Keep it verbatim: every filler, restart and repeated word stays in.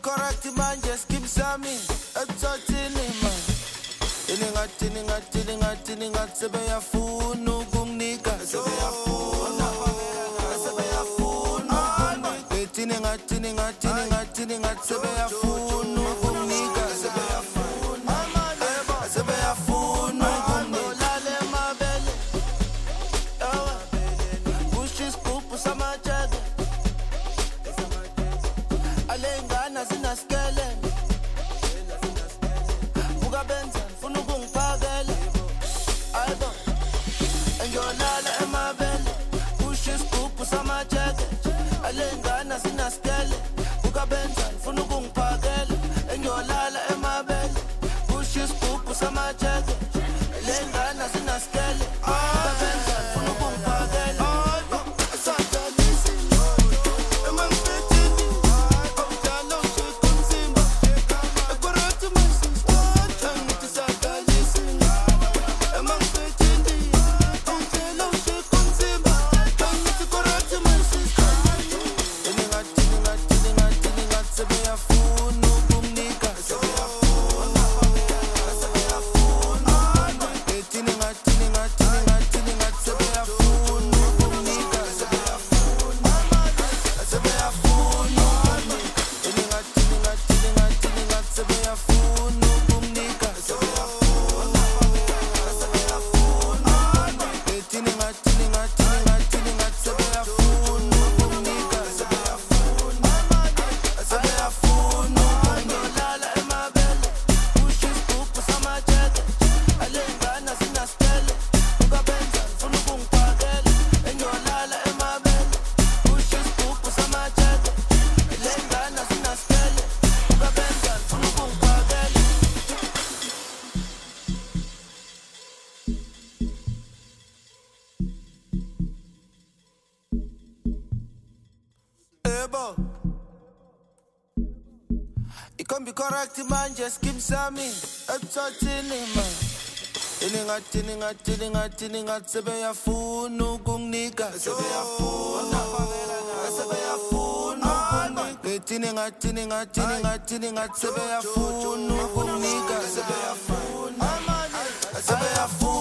correct man, just keep something. It's all in man. Tininga, tininga, tininga, tininga, sebe ya funu kumnika, sebe ya funu, sebe ya funu kumnika. Tininga, tininga, tininga, tininga, sebe ya funu kumnika, sebe ya funu, sebe ya funu kumnika. Lale mabele, pushi scoop sama jaga, alengana zina skele. Alengana sina skele ukabenza ufuna ukungiphakela engiyolala emabele push scoop sama jeke alengana sina skele ukabenza ufuna ukungiphakela asajalisi emangibethini awudala ushikunzima ekorati masista ngithi sajalisi emangibethini awudala ushikunzima ngithi korati masista. It can be correct, man, just keep something. It's all in man. Tininga, tininga, tininga, tininga, sebe ya funu kumnika, sebe ya funu, sebe ya funu kumnika. Tininga, tininga, tininga, tininga, sebe ya funu kumnika, sebe ya funu, sebe ya funu.